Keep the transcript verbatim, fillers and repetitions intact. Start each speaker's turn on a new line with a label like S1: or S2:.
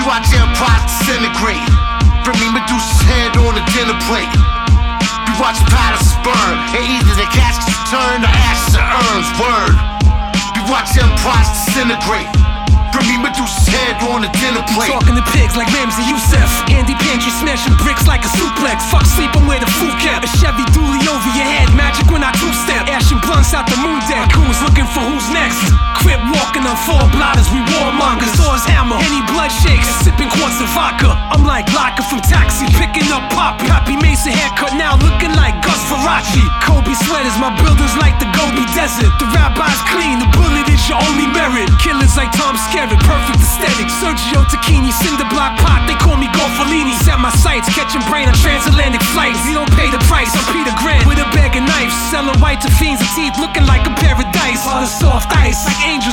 S1: watch empires disintegrate. Bring me Medusa's head on a dinner plate. We watch palaces burn, and either the caskets return or ashes or urns. Word. We watch empires disintegrate. Bring me Medusa's head on a dinner plate.
S2: Talking to pigs like Ramsey Youssef. Handy pantry smashing bricks like a suplex. Fuck sleeping where the food kept. A Chevy dually over your head, magic when I two-step. Ashing blunts out the moon deck. Crews looking for who's next. Crip walking on four blotters, we warmongers. Thor's hammer, any blood shakes. Sipping quarts of vodka. I'm like Locker from Taxi, picking up pop. Poppy Mason haircut now looking like Gus Faraci. Kobe sweaters, my buildings like the Gobi Desert. The rabbi's clean, the bullet is your only merit. Killers like Tom Skerritt, perfect aesthetic. Sergio Tacchini, cinder block pot, they call me Golfalini. Set my sights, catching brain on transatlantic flights. You don't pay the price, I'm Peter Grant with a bag of knives. Selling white to fiends and teeth looking like a paradise. All the soft ice, like angels